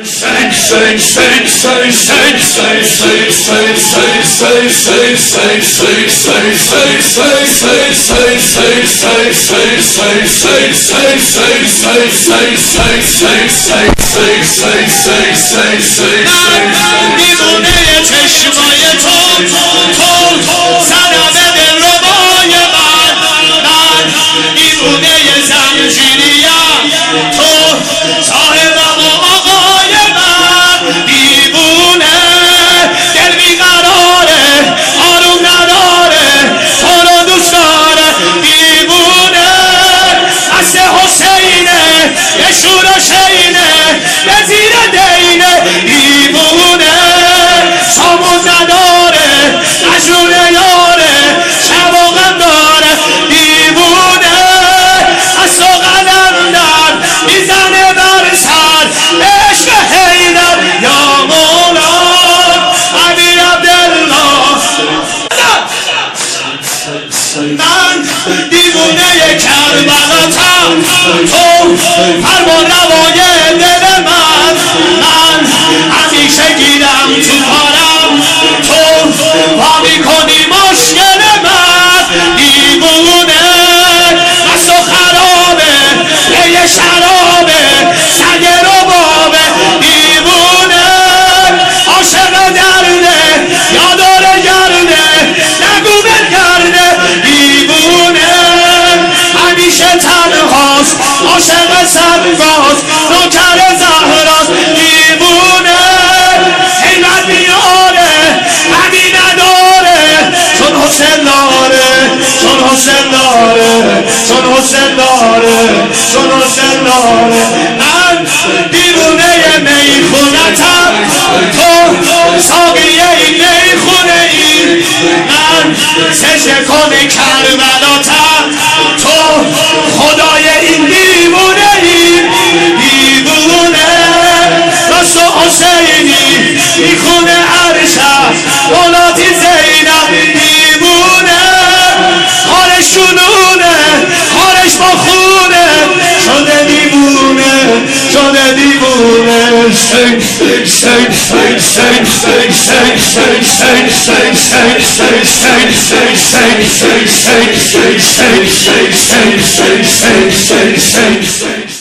دیوونه چشمای تو سرم دلربای من دیوونه زنجیریم تو صاحبم و آقای من دیوونه دل بیقراره آروم نداره تو رو دوست داره دیوونه قصد حسینه یه شور و شینه یه زیر دینه دیوونه سامون نداره مجنون یاره شب و غم داره دیوونه از و قلم در میزنه بر سر عشق حیدر یا مولا امیر عبدالله من دیوونه کربلاتم تو فرمان روای دل من همیشه گیرم تو کارم تو با میکنی مشکل من دیوونه مست و خرابه یه شرابه سگ ربابه دیوونه عاشق درده یادار گرده نگو بگرده دیوونه همیشه تنهاست عاشق سرگاست نوکر زهراست دیوونه حیرت میاره غمی نداره چون حسین داره چون حسین داره چون حسین داره چون حسین داره من دیوونه میخونتم تو ساقیه این میخونه این من سجده کنی کربلاتم تو خدای این دیوونه این دیوونه راست و حسینی میخونه عرشم مولاتی زینب دیوونه حالش جنونه حالش با خونه شده دیوونه شده دیوونه Say